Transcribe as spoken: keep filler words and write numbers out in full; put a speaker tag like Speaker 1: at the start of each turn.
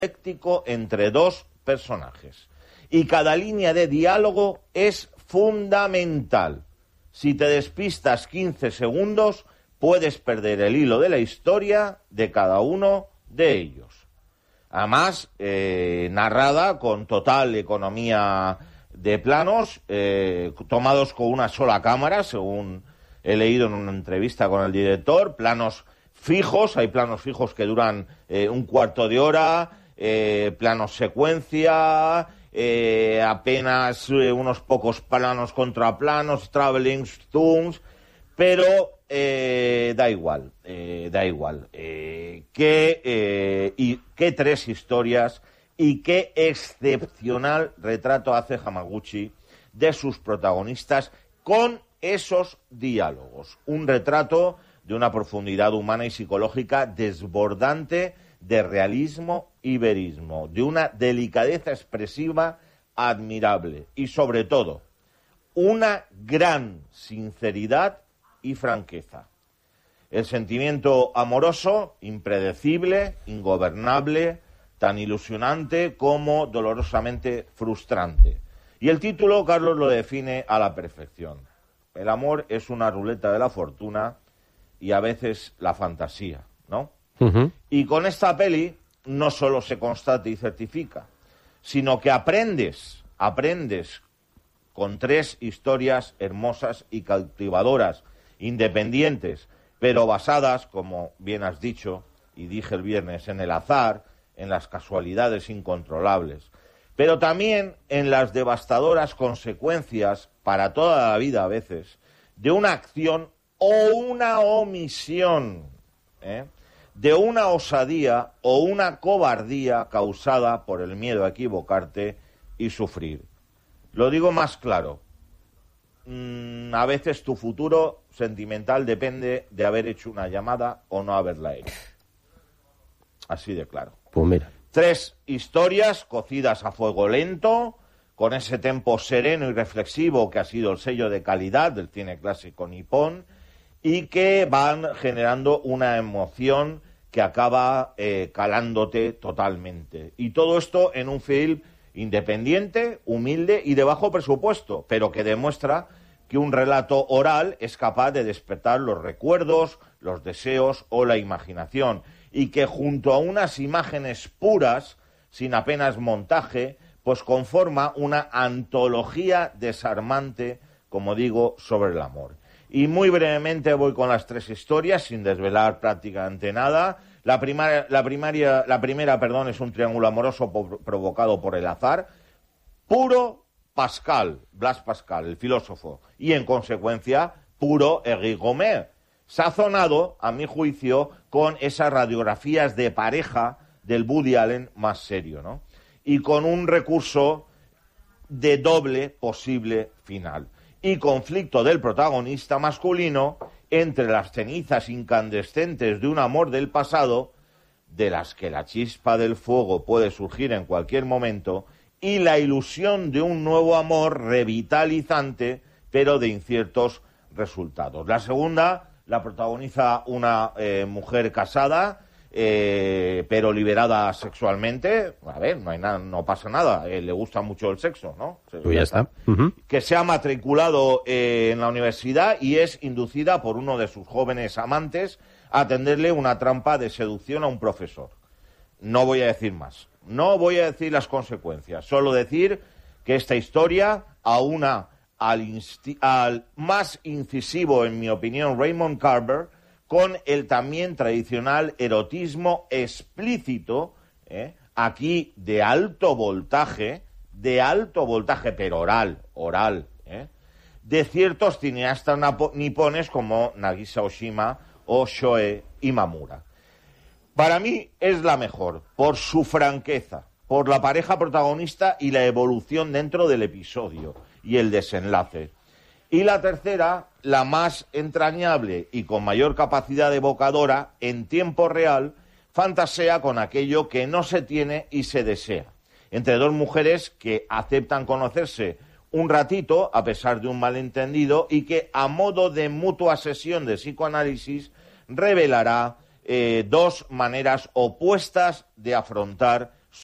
Speaker 1: dialéctico entre dos personajes. Y cada línea de diálogo es fundamental. Si te despistas quince segundos, puedes perder el hilo de la historia de cada uno de ellos. Además, eh, narrada con total economía de planos, eh, tomados con una sola cámara, según he leído en una entrevista con el director, planos fijos, hay planos fijos que duran eh, un cuarto de hora, eh, planos secuencia, eh, apenas eh, unos pocos planos contra planos, traveling, zooms, pero eh, da igual, eh, da igual. Eh, qué, eh, y qué tres historias y qué excepcional retrato hace Hamaguchi de sus protagonistas con esos diálogos. Un retrato de una profundidad humana y psicológica desbordante, de realismo y verismo, de una delicadeza expresiva admirable y, sobre todo, una gran sinceridad y franqueza. El sentimiento amoroso, impredecible, ingobernable, tan ilusionante como dolorosamente frustrante. Y el título, Carlos, lo define a la perfección. El amor es una ruleta de la fortuna y a veces la fantasía, ¿no? Uh-huh. Y con esta peli no solo se constata y certifica, sino que aprendes, aprendes con tres historias hermosas y cautivadoras, independientes, pero basadas, como bien has dicho, y dije el viernes, en el azar, en las casualidades incontrolables, pero también en las devastadoras consecuencias, para toda la vida a veces, de una acción o una omisión, ¿eh? de una osadía o una cobardía causada por el miedo a equivocarte y sufrir. Lo digo más claro, mm, a veces tu futuro sentimental depende de haber hecho una llamada o no haberla hecho. Así de claro.
Speaker 2: Pues mira.
Speaker 1: Tres historias cocidas a fuego lento, con ese tempo sereno y reflexivo que ha sido el sello de calidad del cine clásico nipón, y que van generando una emoción que acaba eh, calándote totalmente. Y todo esto en un film independiente, humilde y de bajo presupuesto, pero que demuestra que un relato oral es capaz de despertar los recuerdos, los deseos o la imaginación, y que junto a unas imágenes puras, sin apenas montaje, pues conforma una antología desarmante, como digo, sobre el amor. Y muy brevemente voy con las tres historias, sin desvelar prácticamente nada. La, primaria, la, primaria, la primera perdón, es un triángulo amoroso po- provocado por el azar, puro Pascal, Blas Pascal, el filósofo, y en consecuencia, puro Henri Gomer, sazonado, a mi juicio, con esas radiografías de pareja del Woody Allen más serio, ¿no? Y con un recurso de doble posible final. Y conflicto del protagonista masculino entre las cenizas incandescentes de un amor del pasado, de las que la chispa del fuego puede surgir en cualquier momento, y la ilusión de un nuevo amor revitalizante, pero de inciertos resultados. La segunda la protagoniza una eh, mujer casada, eh, pero liberada sexualmente. A ver, no hay nada, no pasa nada, eh, le gusta mucho el sexo, ¿no?
Speaker 2: Pues ya está. Uh-huh.
Speaker 1: Que se ha matriculado eh, en la universidad y es inducida por uno de sus jóvenes amantes a tenderle una trampa de seducción a un profesor. No voy a decir más, no voy a decir las consecuencias, solo decir que esta historia aúna al, insti- al más incisivo, en mi opinión, Raymond Carver, con el también tradicional erotismo explícito, ¿eh? aquí de alto voltaje, de alto voltaje, pero oral, oral, ¿eh? de ciertos cineastas napo- nipones como Nagisa Oshima o Shoei Imamura. Para mí es la mejor, por su franqueza, por la pareja protagonista y la evolución dentro del episodio y el desenlace. Y la tercera, la más entrañable y con mayor capacidad evocadora, en tiempo real, fantasea con aquello que no se tiene y se desea, entre dos mujeres que aceptan conocerse un ratito, a pesar de un malentendido, y que, a modo de mutua sesión de psicoanálisis, revelará eh, dos maneras opuestas de afrontar